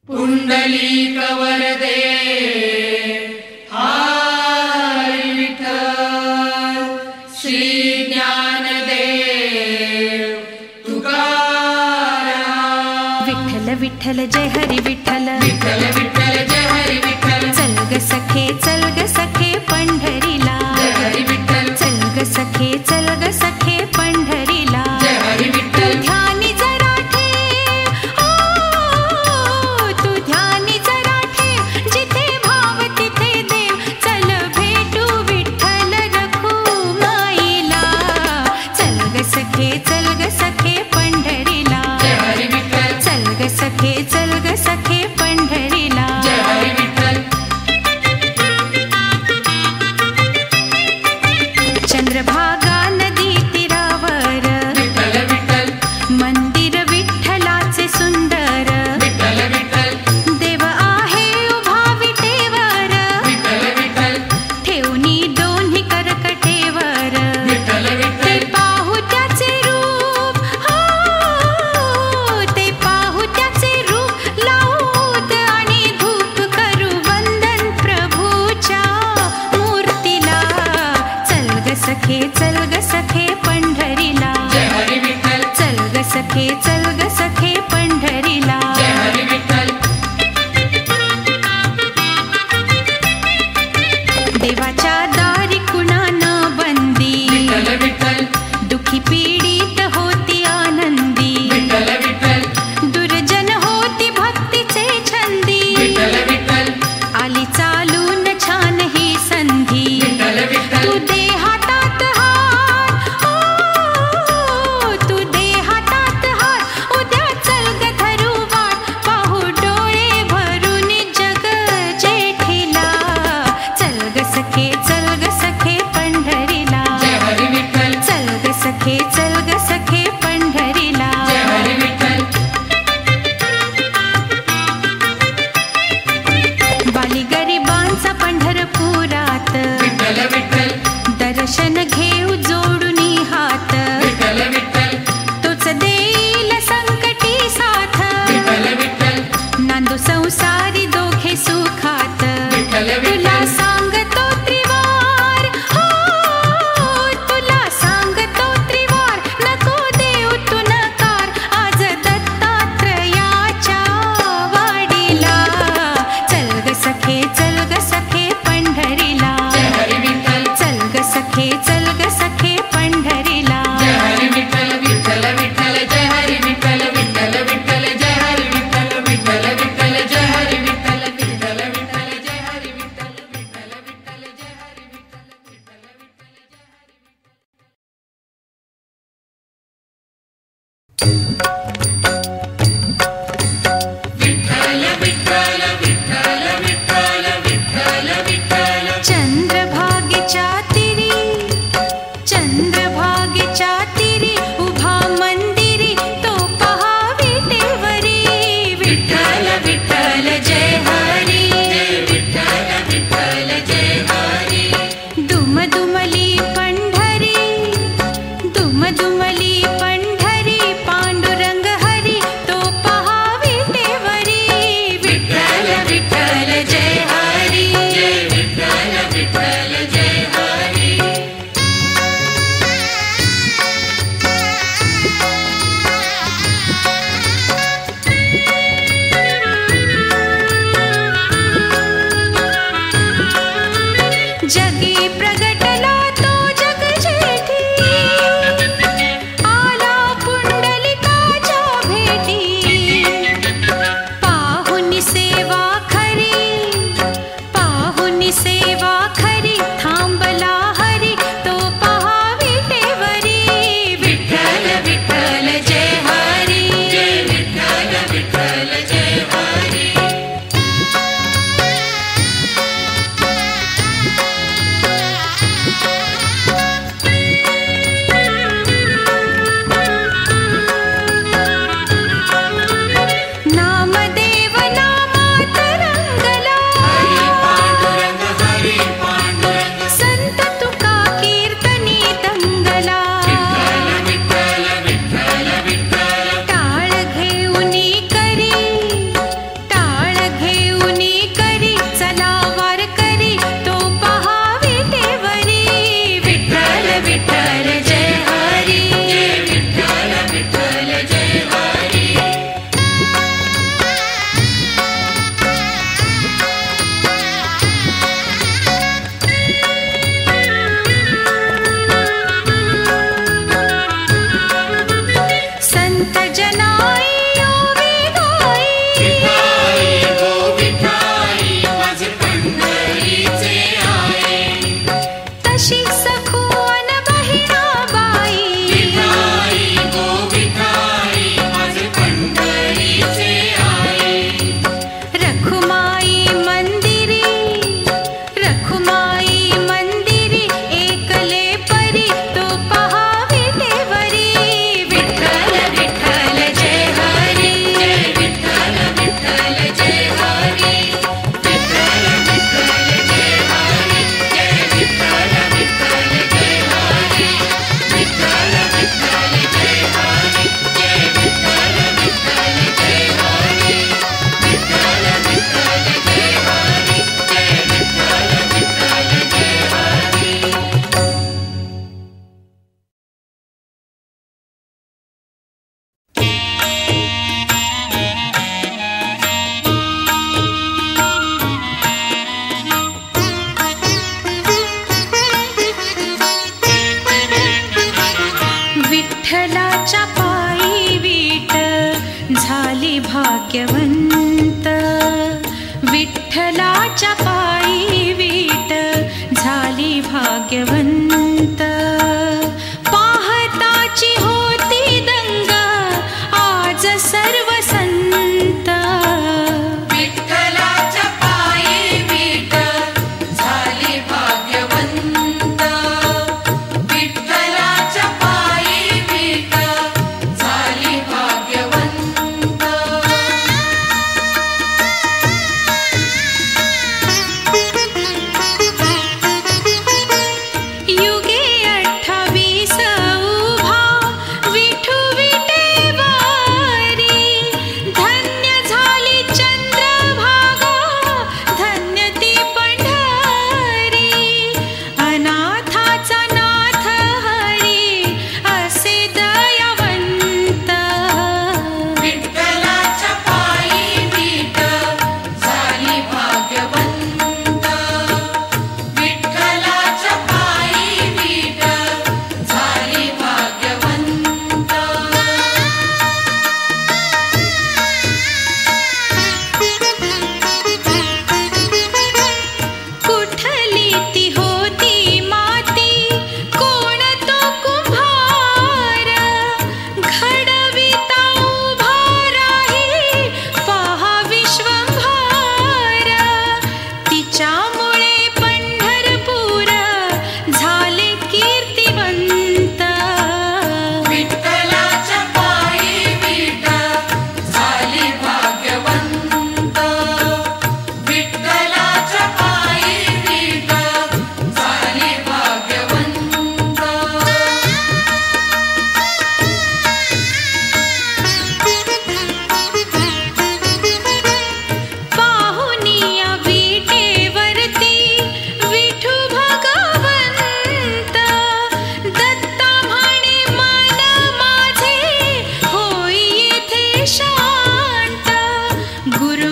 पुंडलिक वरदे हरी विठ्ठल श्री ज्ञानदेव तुकाराम। विठ्ठल विठ्ठल जय हरी विठ्ठल, विठ्ठल विठ्ठल जय हरी विठ्ठल। चल ग सखे पंढरीला, जय हरी विठ्ठल। चल ग सखे पंढरीला, जय हरी विठ्ठल। ध्यानी जरा ठेव, तू ध्यानी जरा ठेव, जिथे भाव तिथे देव, चल भेटू विठ्ठल रखुमाईला, चल ग सखे पंढरीला, जय हरी विठ्ठल। चल ग सखे पंढरीला, जय हरी विठ्ठल। चंद्रभागा नदी तीरावर, विठ्ठल विठ्ठल। मंदिर विठ्ठलाचे सुंदर, विठ्ठल विठ्ठल। देव आहे उभा विटेवर, विठ्ठल विठ्ठल। ठेवणी दोन्ही करकटेवर, विठ्ठल ते विठ्ठल। पाहू त्याचे रूप, ते पाहू त्याचे रूप, लावूत आणि धूप करू वंदन प्रभूच्या मूर्तीला, चल ग सखे पंढरीला, जय हरी विठ्ठल। चल ग सखे पंढरीला, जय हरी विठ्ठल। देवाच्या दारी कुणाना बंदी, विठ्ठल विठ्ठल। दुखी पीडित होती आनंदी, विठ्ठल विठ्ठल। दुर्जन होती भक्तीचे छंदी, विठ्ठल विठ्ठल। आली चालून छान ही संधी, विठ्ठल विठ्ठल। तू दे हातात हात, तू दे हातात हात, उद्या चल ग धरू वाट, पाहू डोळे भरून जग जेठीला, चल ग सखे पंढरीला, जय हरी विठ्ठल। चल ग सखे पंढरीला, जय हरी विठ्ठल। बाली गरिबांचा पंढरपुरात, विठ्ठल विठ्ठल। दर्शन घेऊ जोडूनी हात, विठ्ठल विठ्ठल। तोच देईल संकटी साथ, विठ्ठल विठ्ठल। नांदू संसारी दोघे सुखात, विठ्ठल तुला विठ्ठल। सांगतो त्रिवार, तुला सांगतो त्रिवार, नको देऊ तू नकार, आज दत्तात्रयाच्या वाडीला, चल ग सखे पंढरीला, जय हरी विठ्ठल। चल ग सखे पंढरीला, जय हरी विठ्ठल। विठ्ठल विठ्ठल जय हरी विठ्ठल। विठ्ठल विठ्ठल जय हरी विठ्ठल। विठ्ठल विठ्ठल जय हरी विठ्ठल। विठ्ठल विठ्ठल जय हरी विठ्ठल। विठ्ठल विठ्ठल जय हरी विठ्ठल। विठ्ठल विठ्ठल जय हरी विठ्ठल। विठ्ठल विठ्ठल विठ्ठल विठ्ठल। चंद्रभागेच्या तीरी उभा मंदिरी, तो पहा विटेवरी, विठ्ठल विठ्ठल जय हरी, विठ्ठल विठ्ठल जय हरी। दुमदुमली पंढरी, पांडुरंग हरी, तो पहा विटेवरी, विठ्ठल विठ्ठल जय हरी, विठ्ठल विठ्ठल जय हरी।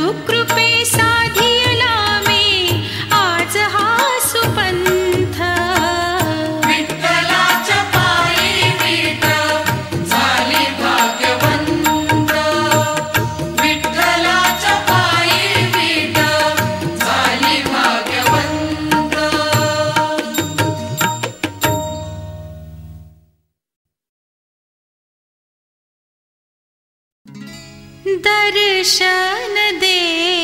कृपे साधियला मी आज हा सुपंथ. विठ्ठलाच्या पायी वीट झाली भाग्यवंत. विठ्ठलाच्या पायी वीट झाली भाग्यवंत. दर्शन दे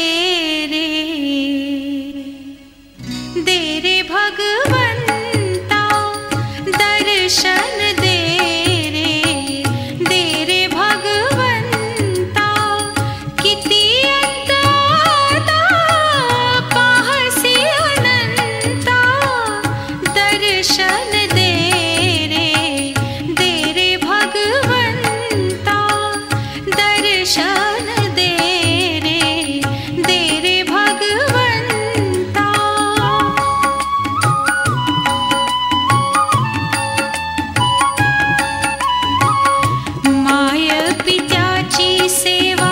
रे भगवंता. दर्शन दे रे भगवंता. किती अंत आता पाहसी अनंता. दर्शन दे रे भगवंता. दर्शन दे रे भगवंता. माय पित्याची सेवा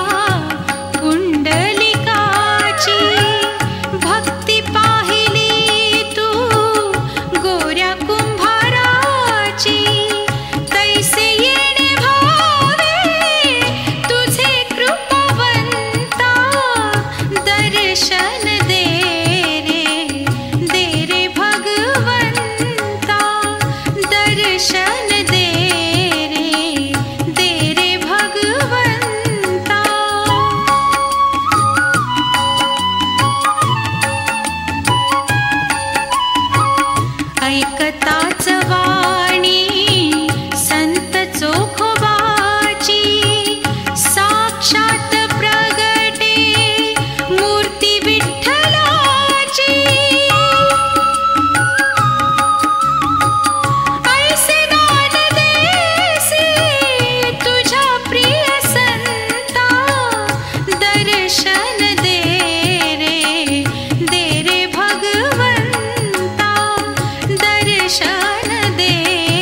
पुंडलिकाची. भक्ती पाहिली तू गोऱ्या कुंभाराची. तैसे येणे भावे तुझे कृपावंता. दर्शन दे रे भगवंता. दर्शन दे रे भगवंता. ऐकताच वाणी संत चोखोबाची. साक्षात प्रगटे मूर्ती विठ्ठलाची. ऐसे दान देसी तुझ्या प्रिय संता. दर्शन दे रे भगवंता. दर्शन दे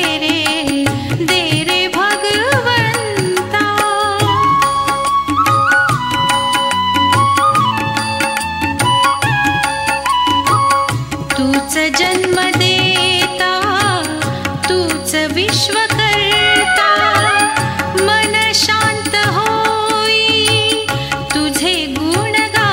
रे भगवंता. तूच जन्म देता तूच विश्वकर्ता. मन शांत होई तुझे गुण गा.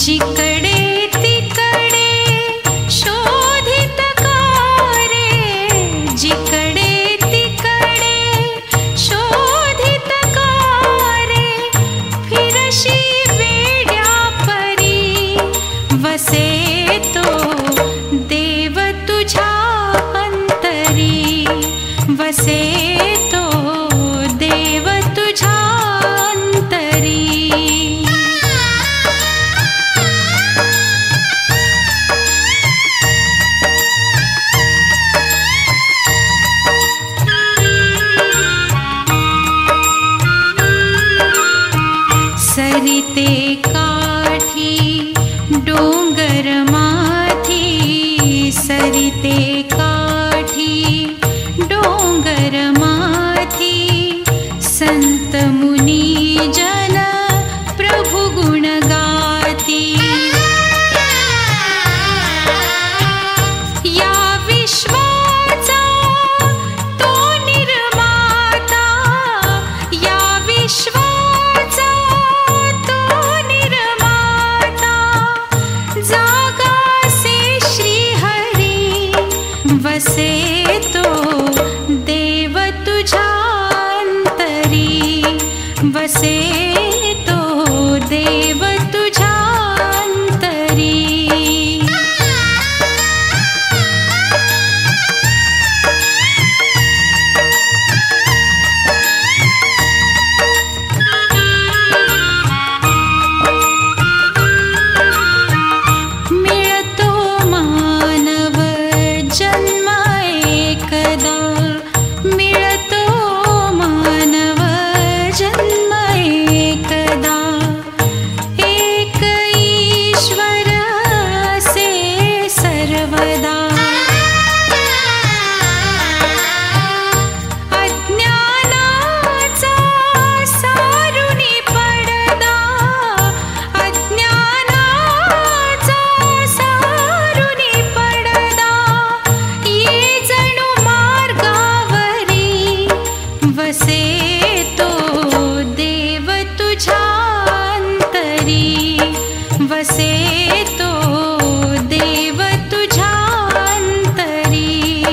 जिकडे तिकडे शोधित कारे, जिकडे तिकडे शोधित कारे, फिरशी वेड्या परी वसे तो देव तुझ्या अंतरी, वसे तो देव तुझ्या अंतरी. सरिते काठी डोंगर माथी, सरिते काठी डोंगर माथी, संत मुनी जन प्रभु गुण गाती. या विश्वाचा तो निर्माता, या विश्वाचा वसे तो देव तुझ्या अंतरी, वसे तो देव तुझ्या अंतरी. मिळतो मानव जन्म एकदा, मिळतो मानव जन्म एकदा, एक ईश्वर असे सर्वदा. अज्ञानाचा सारुनी पडदा, अज्ञानाचा सारुनी पडदा, ये जणू मार्गावरी वसे तो देव तुझ्या अंतरी, वसे तो देव तुझ्या अंतरी.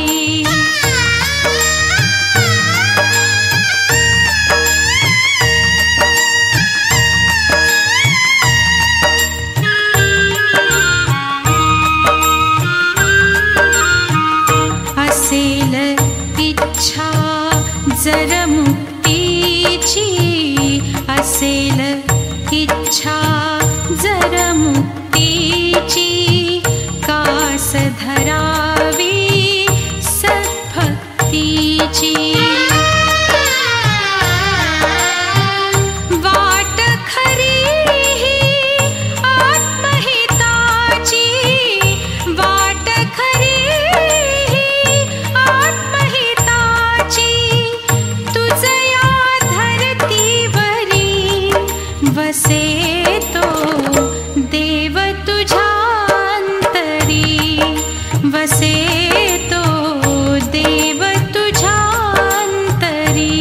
असेल इच्छा जर मुक्तीची, असेल इच्छा जर मुक्तीची, कास धरावी सद्भक्तीची. वाट खरी ही आत्महिताची, वाट खरी ही आत्महिताची, तुझया धरतीवरी वसे तो देव तुझ्या अंतरी, वसे तो देव तुझ्या अंतरी.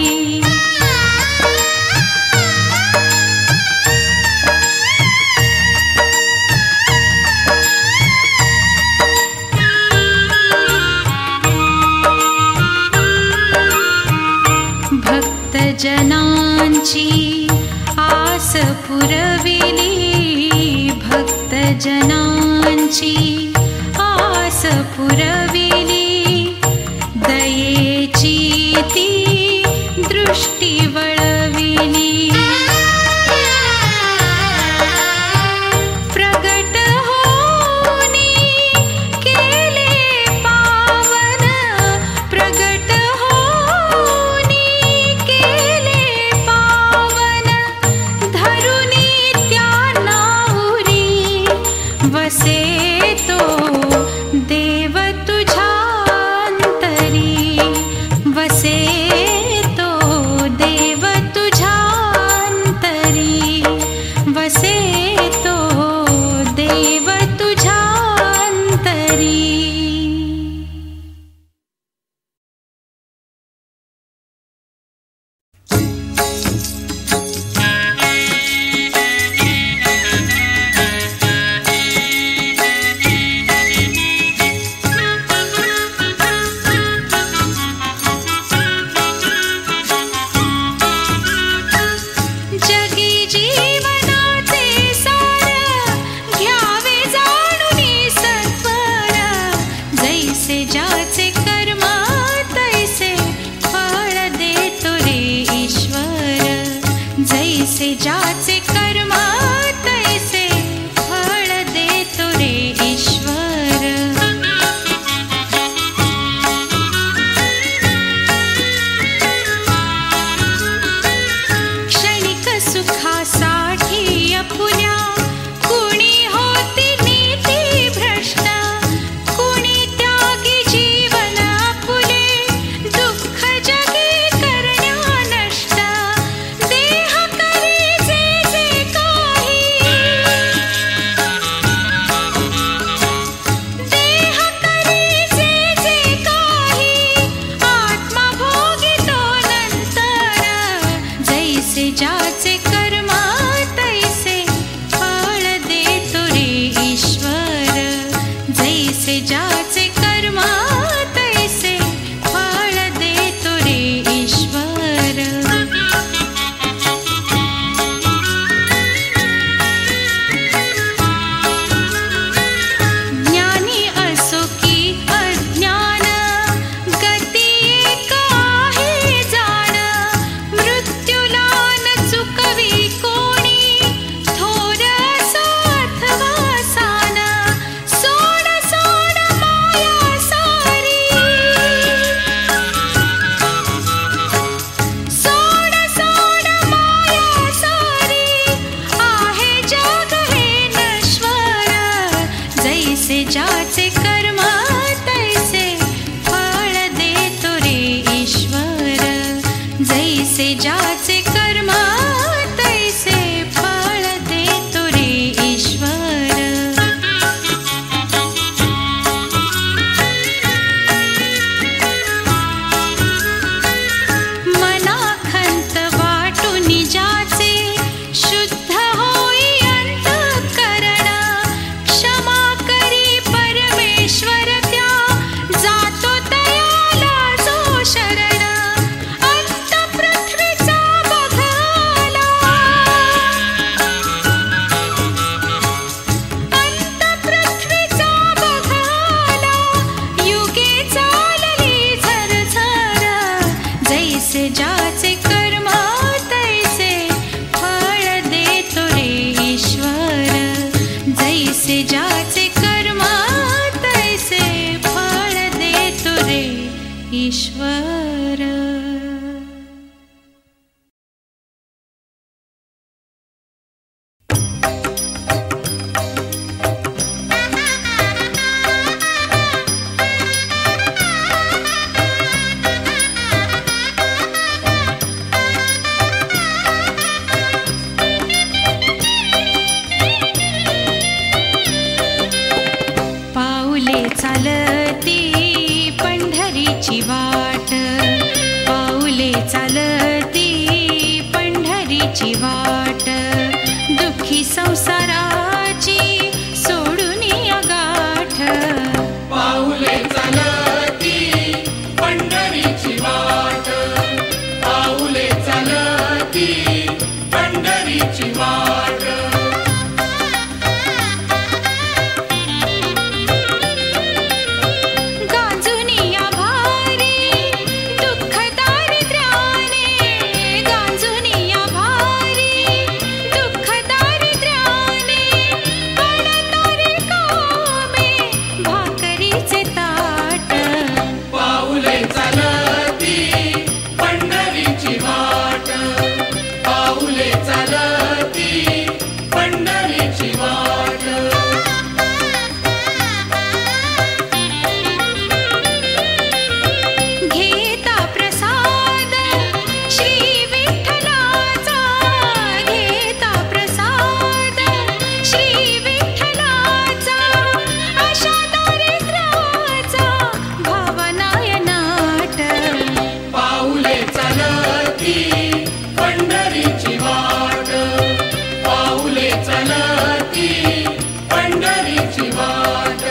भक्तजनांची आस पुरविली, भक्तजनांची आस पुरविली, दयेची ती दृष्टी वळविली. प्रगट होनी केले पावन, प्रगट होनी केले पावन, धरुनी त्या नाहुरी वसे तो देव तुझ्या ज्याचे कर्म तैसे फळ देतो रे ईश्वर. जैसे ज्याचे कर्म तैसे फळ देतो रे ईश्वर. मनाखंत वाटून ज्याचे शुद्ध होई अंतःकरण. क्षमा करी परमेश्वर त्या जातो तयाला जो शरण. अंत पृथ्वीचा बघाला, अंत पृथ्वीचा बघाला. युगे चालली झरझर. जैसे ज्याचे कर्म तैसे फळ देतो रे ईश्वर. जैसे ज्याचे कर्म तैसे फळ देतो रे ईश्वर. पाऊले चालती पंढरीची वाट. पाऊले चालती पंढरीची वाट. दुःखी संसाराची सोडून गाठ. पाऊले चालती पंढरीची वाट. पाऊले चालती पंढरीची वाट. गांजुनिया भारी दुःख दारिद्र्याने. गांजुनिया भारी दुःख दारिद्र्याने. पडतारी कामे भाकरीचे ताट. पाऊले चालती पंढरीची वाट. पाऊले चालती पंढरीची वाट. घेता प्रसाद श्री विठ्ठलाचा. घेता प्रसाद श्री विठ्ठलाचा. अशा दारिद्र्याचा भावनाय नाट. पाऊले चालती पंढरीची वाट. पाऊले चालती पंढरीची वाट.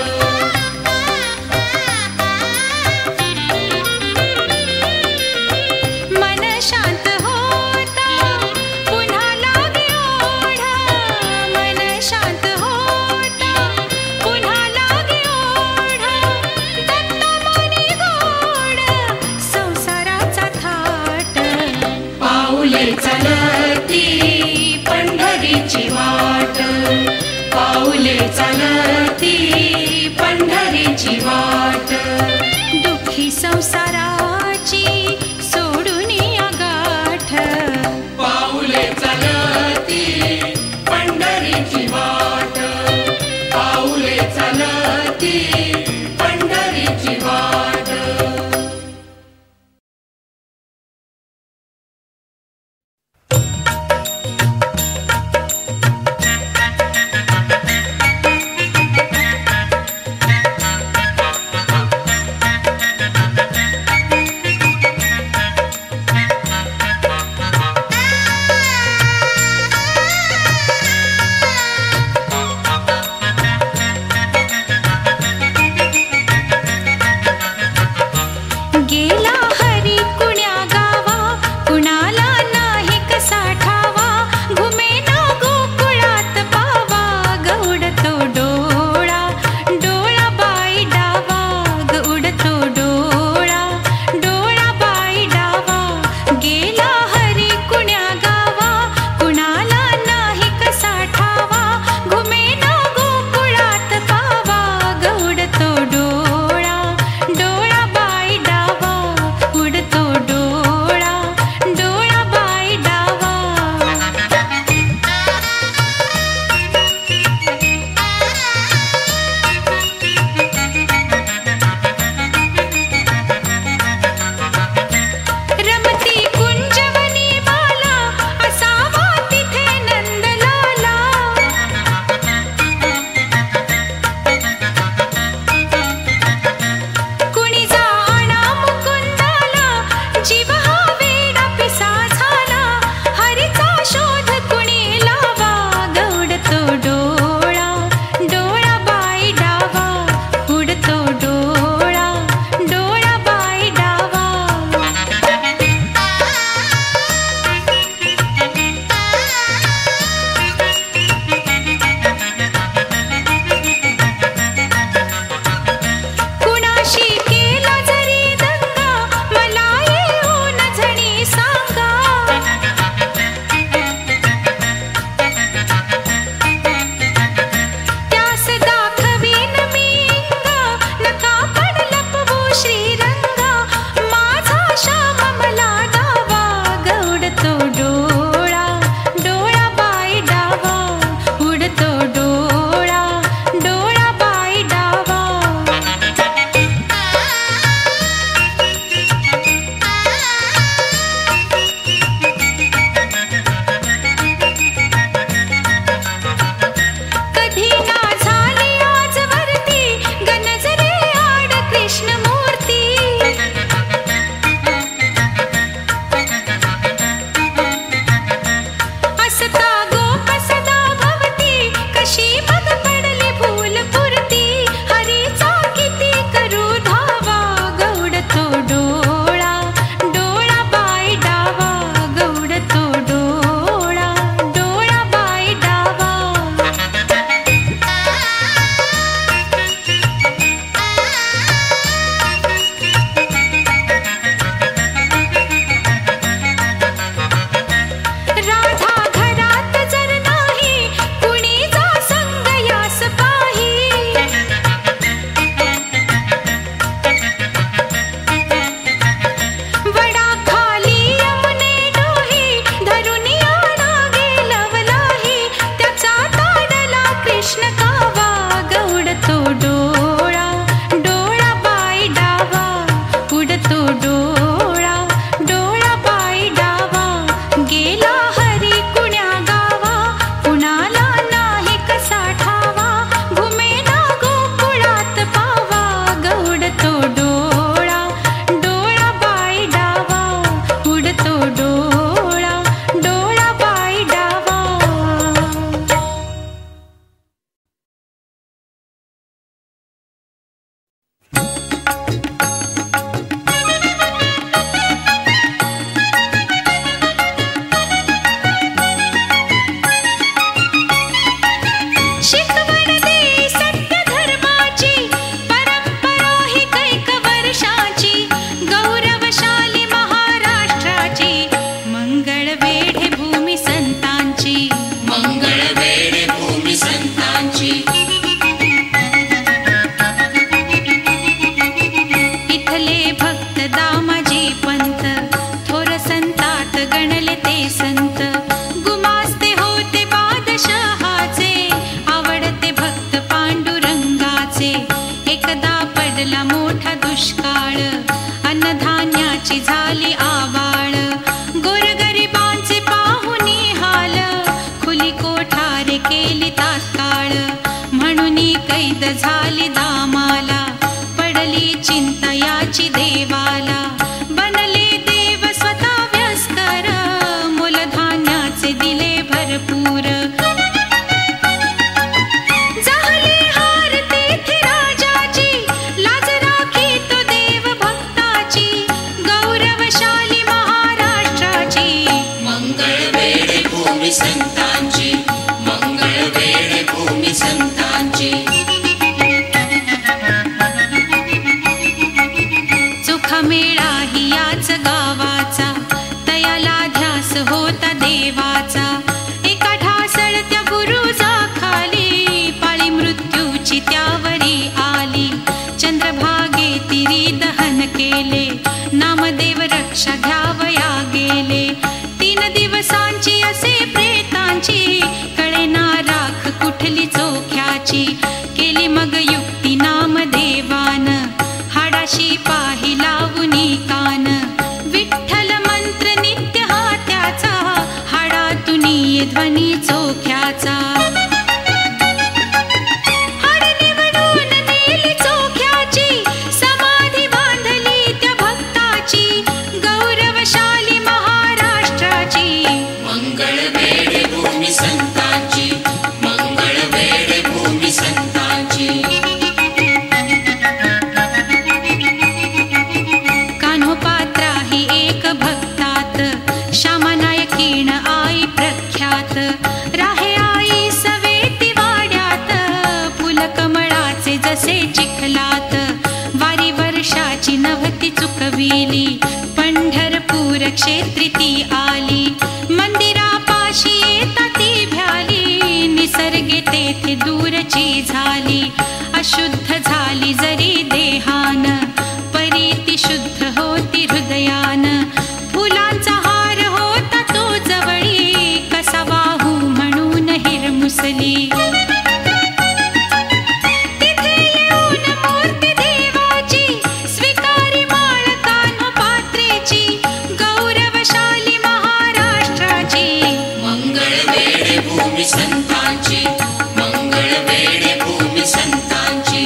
मन शांत होता पुन्हा लागे ओढा. मन शांत होता पुन्हा लागे ओढा. दत्ता मनी गोड संसाराचा थाट. पाऊले चालती पंढरीची वाट. पाऊले चालती पंढरीची वाट. दुःखी संसाराची सोडून गाठ. पाऊले चालती पंढरीची वाट. पाऊले चालती पंढरीची वाट. तक्रार केली तात्काळ, म्हणून कैद झाली दामाला, पडली चिंता याची देवाला. बनले देव स्वतः व्यस्कर, मूलधान्याचे दिले भरपूर. झाले हार तेथे राजाची, लाज राखी तो देव भक्ताची, गौरवशाली महाराष्ट्राची. मंगळ वेळे भूमी संतांची, मंगळ वेळे भूमी संतांची. सुखमेळा ही याच गावाचा, तयाला ध्यास होता देवाचा. एका ढासळत्या बुरुजाखाली, पाळी मृत्यूची त्यावरी आली. चंद्रभागे तिरी दहन केले, नामदेव रक्षा घ्यावया गेले. 3 दिवसांची असे प्रेतांची, कळेना राख कुठली चोख्याची. केली मग युक्ती नामदेवान, हाडाशी पाही लावुनी कान. विठ्ठल मंत्र नित्य हा त्याचा, हाडातुनी ध्वनी चोख्याचा. हाड निवडून नेली चोख्याची, समाधी बांधली त्या भक्ताची, गौरवशाली महाराष्ट्राची. मंगळ वेळे भूमी संतांची, मंगळ वेळे भूमी संतांची. कान्होपात्रा ही एक भक्तात, श्यामनायकीण आई प्रख्यात. राहे आई सवेती वाड्यात, फुलकमळाचे जसे चिखलात. वारी वर्षाची नव्हती चुकविली, पंढरपूर क्षेत्री ती आली. मंदिरापाशी येता ती भ्याली, निसर्गे तेथे दूरची झाली. अशुद्ध झाली जरी देहान, परी ती शुद्ध होती हृदयान. फुलांचा हार होता तो जवळी, कसा वाहू म्हणून हिरमुसली. तिथे येऊन मूर्ती देवाची, स्वीकारी माळ कान्होपात्रेची, गौरवशाली महाराष्ट्राची. मंगळ वेळे भूमी संतांची, मंगळ वेळे भूमी संतांची.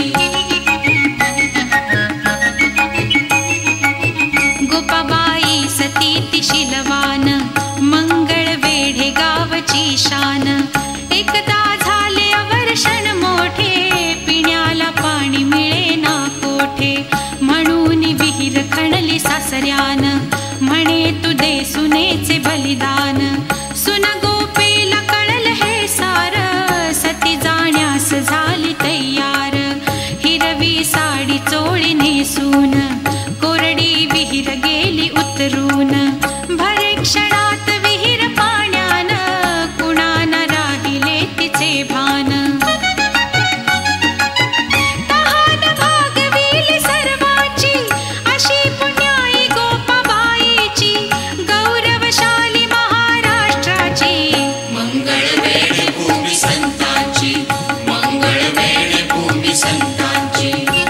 गोपाबाई सती ती शीलवान, मंगळ वेढे गावची शान. एकदा झाले अवर्षण मोठे, पिण्याला पाणी मिळेना कोठे. म्हणून विहीर खणली सासऱ्यान, म्हणे तू दे सुनेचे बलिदान. सुन गोपेला कळल हे सार, सती जाण्यास झाली तयार. हिरवी साडी चोळी नेसून, कोरडी विहीर गेली उतरून. भरे क्षणात विहीर पाण्यान, कुणाना राहिले तिचे भान. तहान भागविली सर्वाची, अशी पुण्याई गोपाबाईची, गौरवशाली महाराष्ट्राची. मंगळ वेळे भूमी संतांची, मंगळ वेळे भूमी संतांची.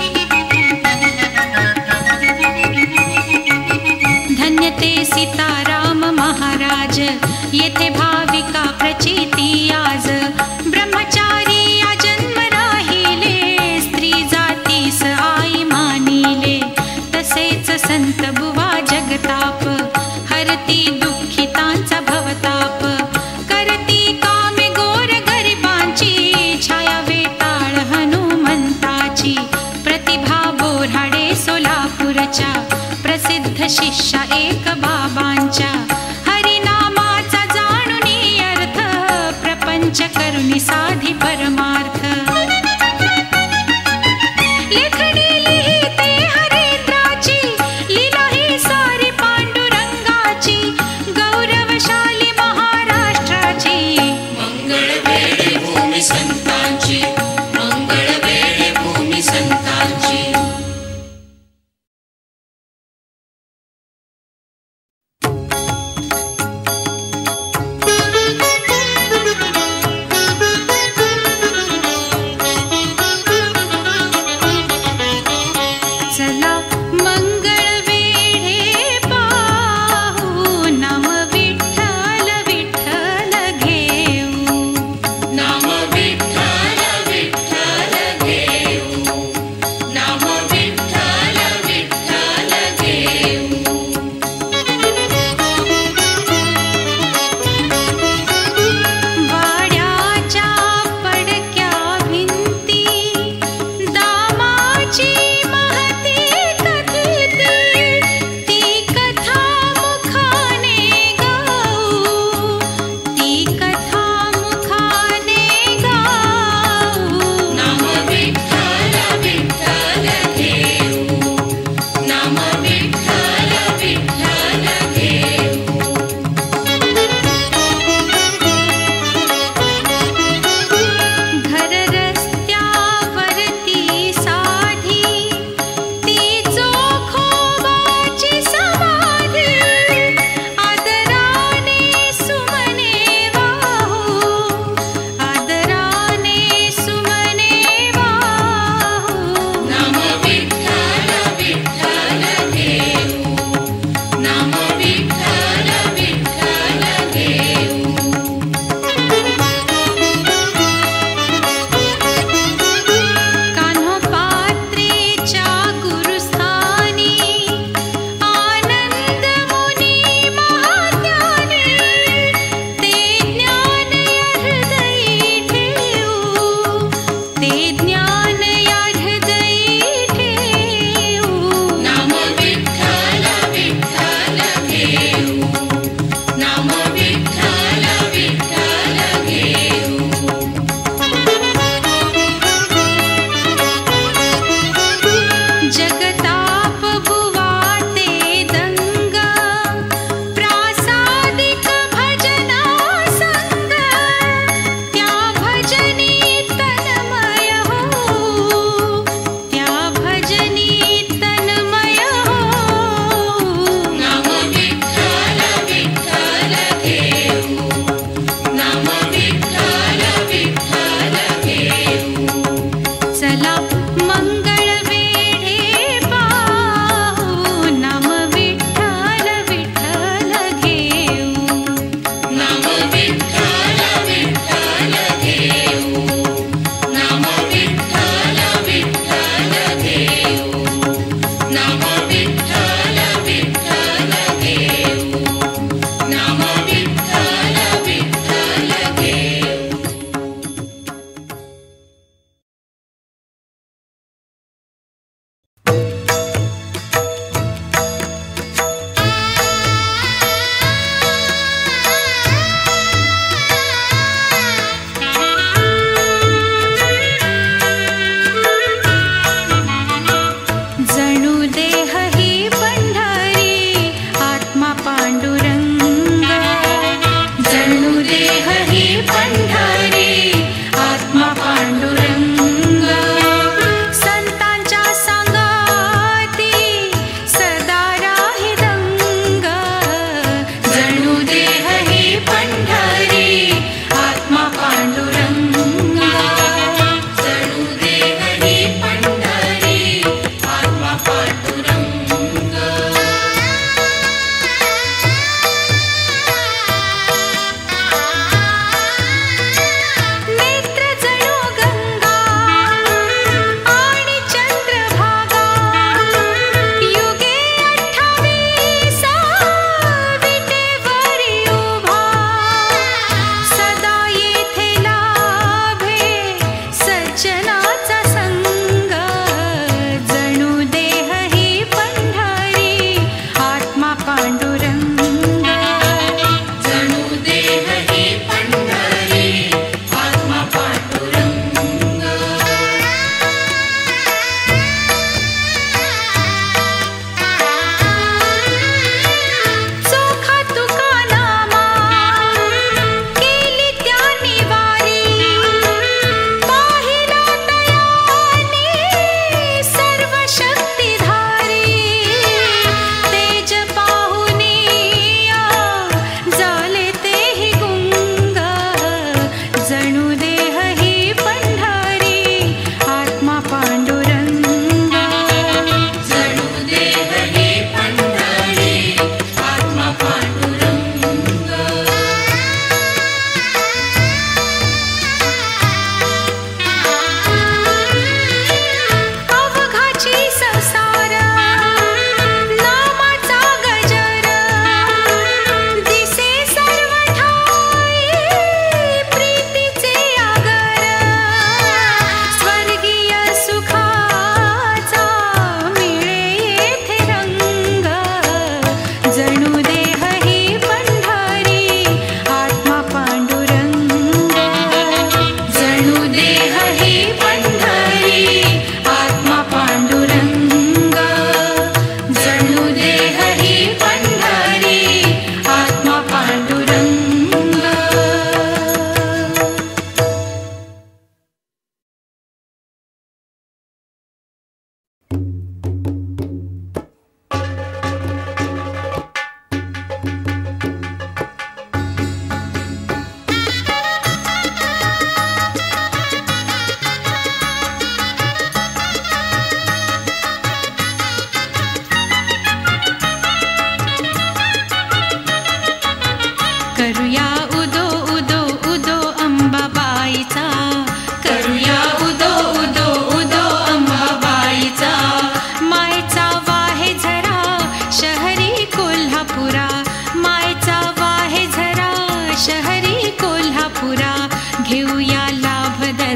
धन्य ते सीताराम महाराज, येथे भाविका प्रचिती आज. ब्रह्मचारी या जन्म राहिले, स्त्री जातीस आई मानिले. तसेच संत बुवा जगताप, हरती दुःखितांचा भवताप. करती कामे गोर गरिबांची, छाया वेताळ हनुमंताची. प्रतिभा बोऱ्हाडे सोलापूरच्या, प्रसिद्ध शिष्या एक बाबांच्या. हरिनामाचा जाणुनी अर्थ, प्रपंच करुणी साधी परमार्थ. लेखणी लिहिते हरेंद्राची, लीला ही सारी पांडुरंगाची, गौरवशाली महाराष्ट्राची. मंगळ वेळे भूमी संतांची, मंगळ वेळे भूमी संतांची.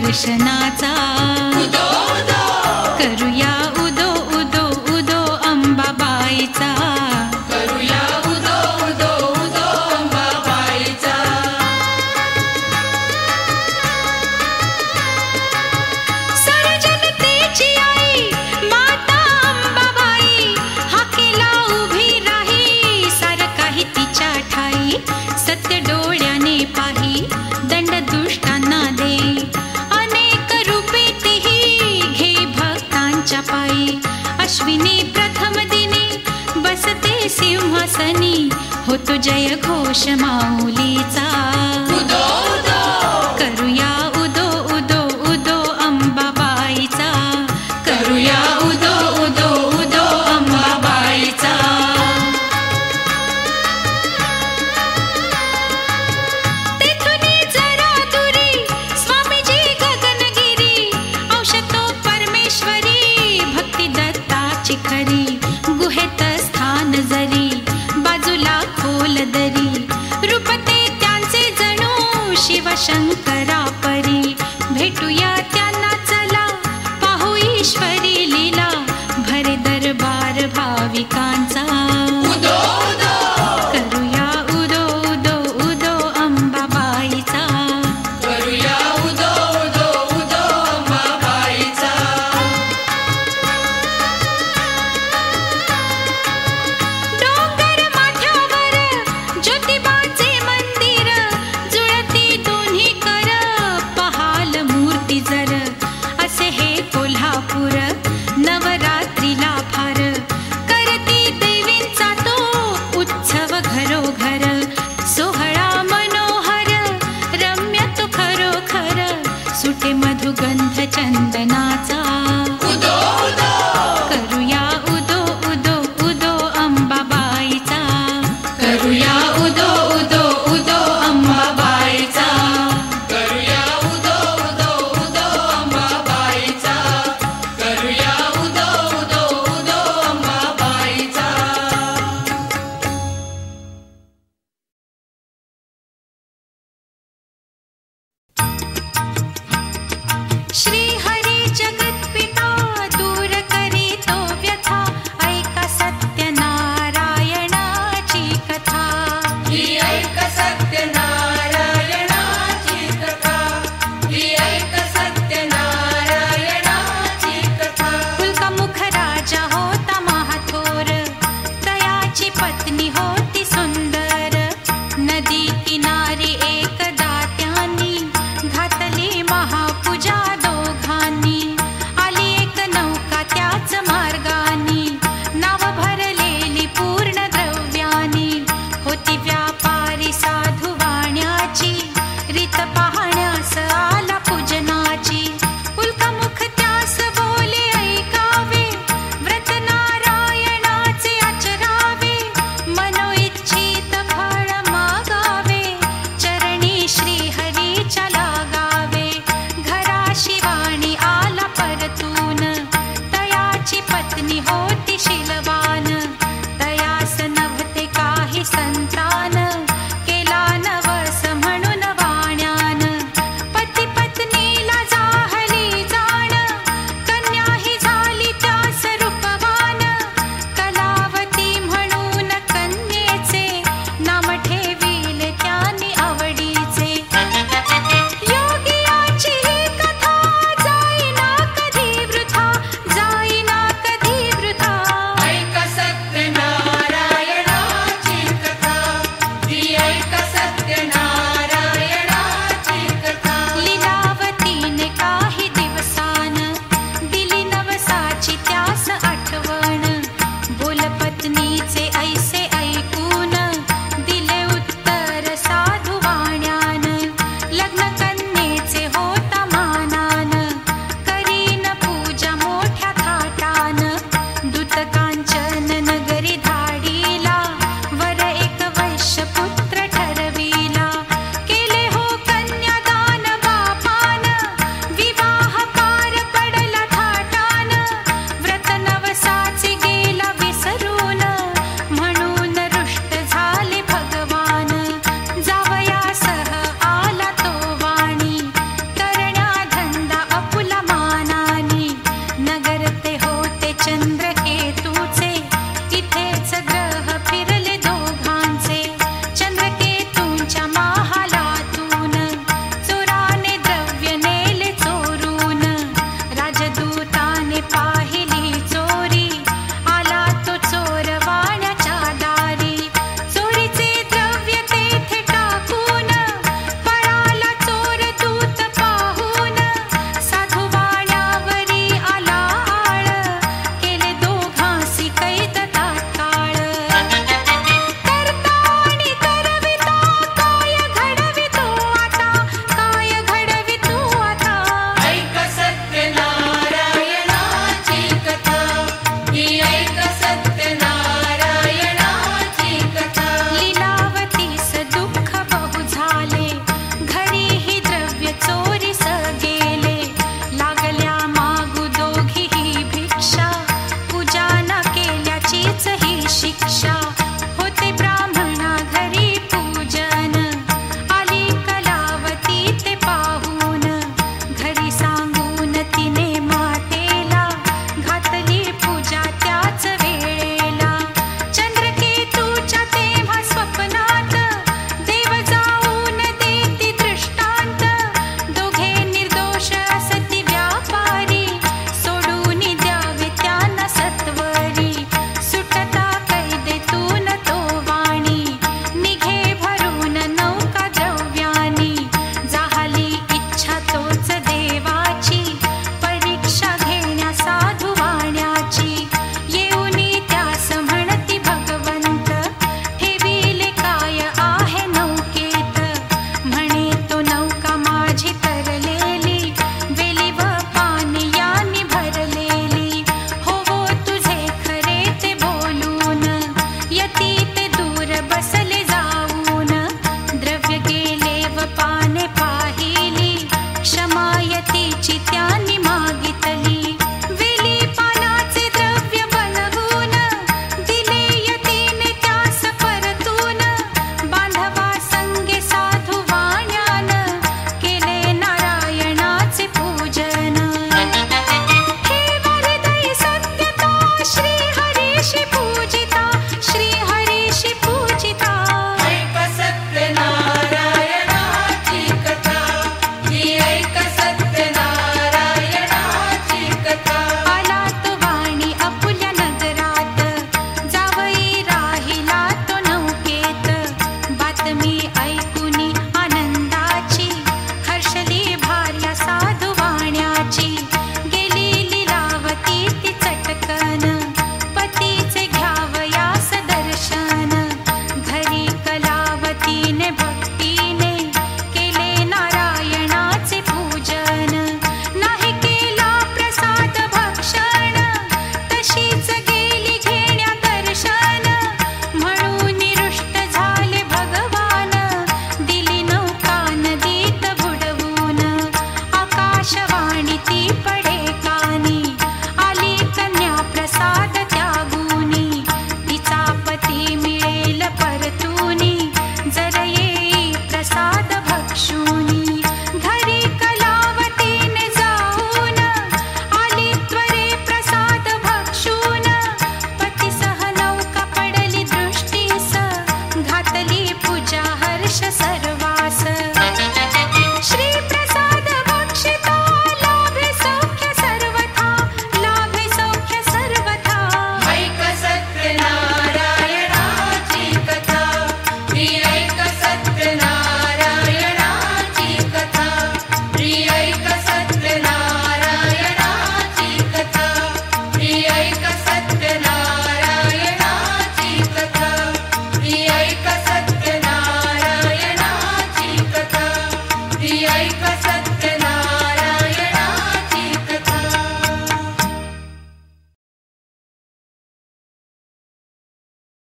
दर्शनाचा. करूया उदो उदो उदो अंबाबाईचा. करूया उदो उदो उदो अंबाबाईचा. सर्वजनतेची आई माता अंबाबाई, हाकेला उभी राही सार काही तिच्या ठाई. सत्य डोळ्याने पाही दंड दुष्टांना दे, अनेक रूपे तीही घे भक्तांच्या पायी. अश्विनी प्रथम दिने बसते सिंहासनी, होतो जय घोष माऊलीचा. उदो उदो करूया उदो उदो उदो अंबाबाईचा. करूया उदो उदो उदो अंबाबाईचा. तेथुनी जरा दुरी स्वामीजी गगनगिरी, औषधो परमेश्वरी भक्ती दत्ताची खरी. गुहेत स्थान जरी बाजूला खोल दरी, रूपते त्यांचे जणू शिवशंकरा परी. भेटूया त्यांना चला पाहू ईश्वरी लीला, भरे दरबार भाविकांचा. उदो उदो करूया उदो उदो उदो अंबाबाईचा. करूया उदो उदो उदो अंबाबाईचा. डोंगर माथ्यावर ज्योतिबाचे मंदिर, जुळती दोन्ही कर पहाल मूर्ती जर. असे हे कोल्हापूर नवरात्रीला फार, करती देवींचा तो उत्सव घरोघर. सोहळा मनोहर रम्य तो खरोखर, सुटे मधुगंध चंदनाचा. उदो उदो करूया